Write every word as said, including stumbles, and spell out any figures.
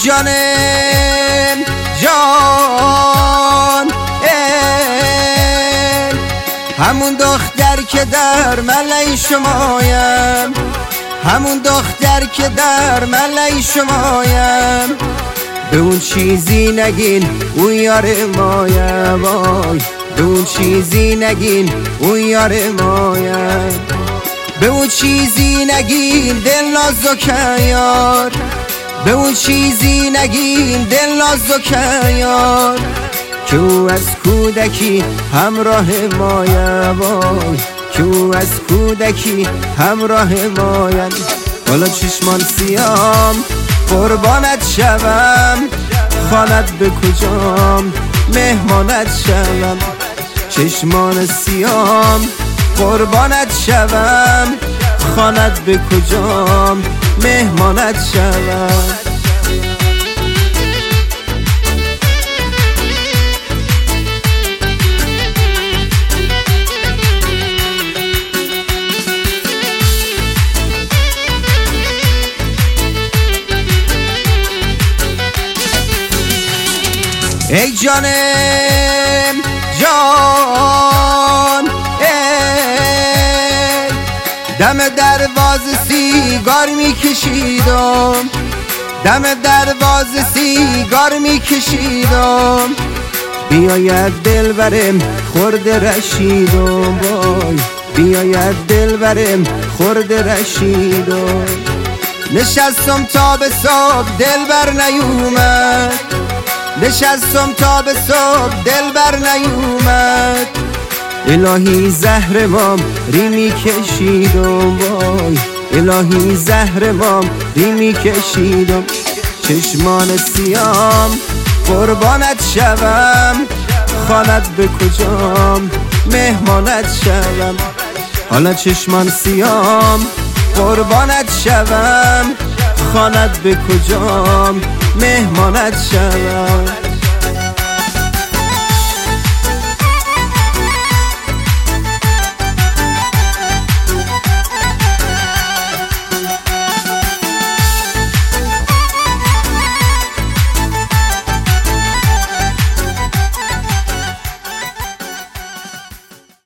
جان جان ای همون دختر که در ملای شمایم، همون دختر که در ملای شمایم، به اون چیزی نگین اون یار مایم، وای به اون چیزی نگین اون یار مایم، به اون چیزی نگین دل نازکه یار، به اون چیزی نگین دل نازکه یار، که او از کودکی همراه مایم، وای که او از کودکی همراه مایم. حالا چشمان سیام قربانت شوم، خانت به کجام مهمانت شوم، چشمان سیام قربانت شوم، خانت به کجام مهمانت شوم. ای جان جان ای دم دروازه سیگار میکشیدم، دم دروازه سیگار میکشیدم، بیاید دل برم خورده رشیدم، وای بیاید دل برم خورده رشیدم. نشستم تا به صبح دل بر نیومد، نشستم تا به صبح دل بر نیومد، الهی زهر مام ریمی کشیدم، وای الهی زهر مام ریمی کشیدم. چشمان سیام قربانت شوم، خانت به کجام مهمانت شوم. حالا چشمان سیام قربانت شوم، خانت به کجام مهمانت شوم.